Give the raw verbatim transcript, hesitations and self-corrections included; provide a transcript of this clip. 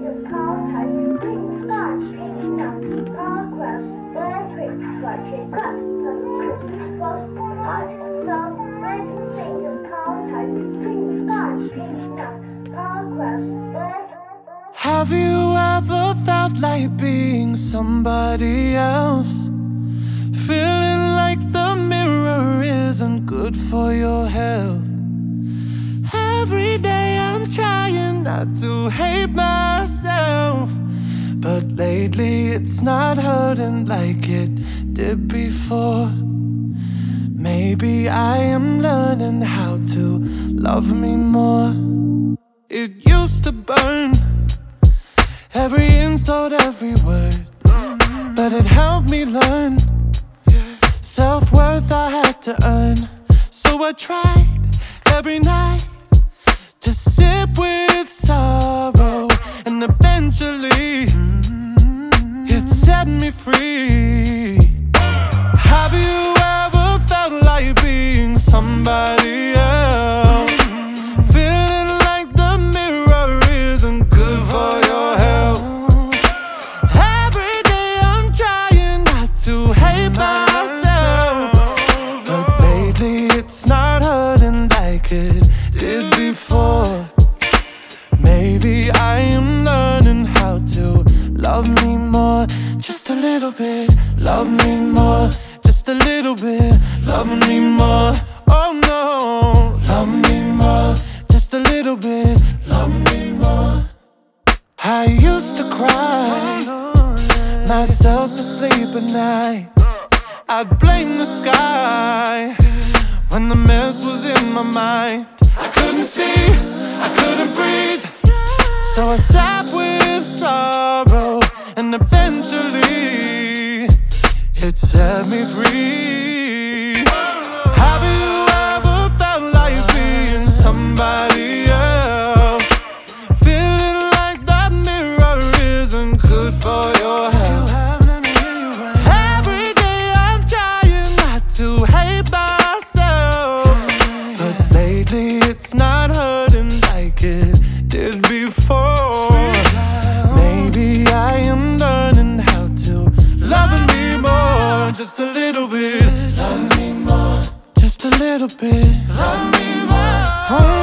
Have you ever felt like being somebody else? Feeling like the mirror isn't good for your health. Every day I'm trying not to hate myself, but lately it's not hurting like it did before. Maybe I am learning how to love me more. It used to burn, every insult, every word, but it helped me learn self-worth I had to earn. So I tried every night to sip with sorrow, and eventually it set me free. Have you ever felt like being somebody else? Feeling like the mirror isn't good for your health. Every day I'm trying not to hate myself, but lately it's not hurting like it did before. Maybe I am learning how to love me more. Just a little bit, love me more. Just a little bit, love me more. Oh no, love me more. Just a little bit, love me more. I used to cry myself to sleep at night. I'd blame the sky when the mess was in my mind. I couldn't see, I couldn't breathe, so I sat with sorrow, and eventually it set me free. Have you ever felt like being somebody else? Feeling like that mirror isn't good for your health. Every day I'm trying not to hate myself, but lately it's not hurting like it did before. Maybe I am learning how to love me more. Just a little bit, love me more. Just a little bit, love me more. Oh,